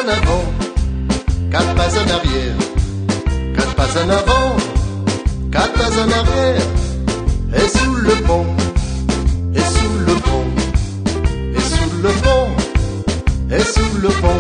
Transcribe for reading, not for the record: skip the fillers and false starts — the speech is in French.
en avant, 4 pas en arrière, 4 pas en avant, 4 pas en arrière, et sous le pont, et sous le pont, et sous le pont, et sous le pont.